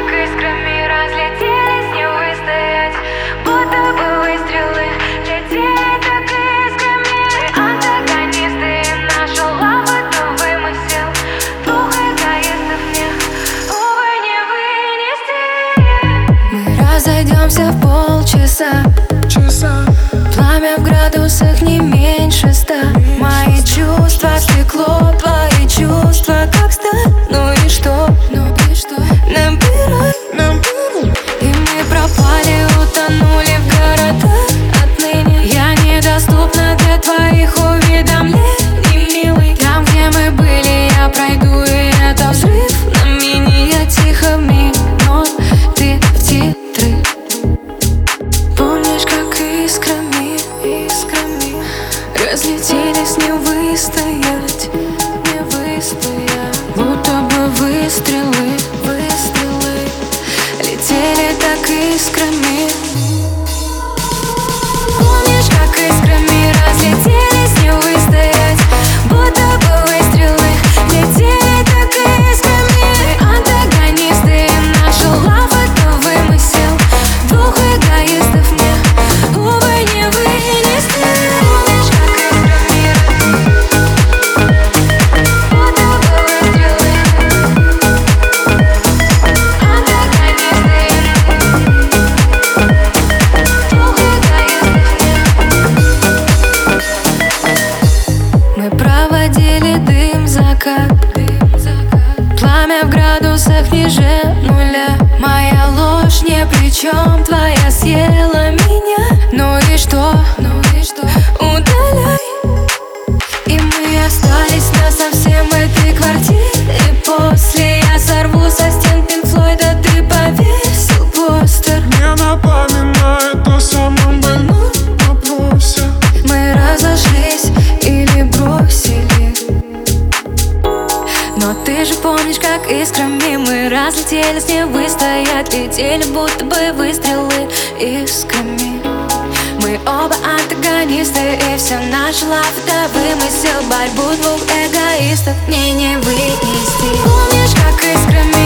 как искрами разлетелись, не выстоять, будто бы выстрелы летели так искрами. Мы антагонисты, и наша лава — это вымысел двух эгоистов, мне, увы, не вынести. Мы разойдемся в полчаса, пламя в градусах не меньше 100. Мои чувства стекло, твои чувства как сталь. Ну и что? Набирай. И мы пропали, утонули в городах. Отныне я недоступна для твоих уведомлений, милый. Там, где мы были, я пройду, и это взрыв. На мини я тихо в минор, ты в титры. Помнишь, как искрами разлетелись, не выстоять, будто бы выстрелы летели так искрами. Помнишь, как искрами разлетелись, не выстоять, будто бы выстрелы летели так искрами. Антагонисты, и наша лава — это вымысел двух эгоистов, мне, увы, не вынести. Помнишь, как искрами будто бы выстрелы антагонисты, двух эгоистов, мне. Мы проводили дым, закат, пламя в градусах ниже нуля. Моя ложь ни при чем, твоя съела меня. Ну и что? Удаляй. И мы остались насовсем в этой квартире. После я сорву со стен Пинк Флойда, ты повесил постер. Мне напоминает о самом больном вопросе. Мы разошлись или бросили. Но ты же помнишь, как искрами мы разлетелись, не выстоять, летели будто бы выстрелы искрами. Мы оба антагонисты, и вся наша лава — это вымысел, борьбу двух эгоистов мне не вынести. Помнишь, как искрами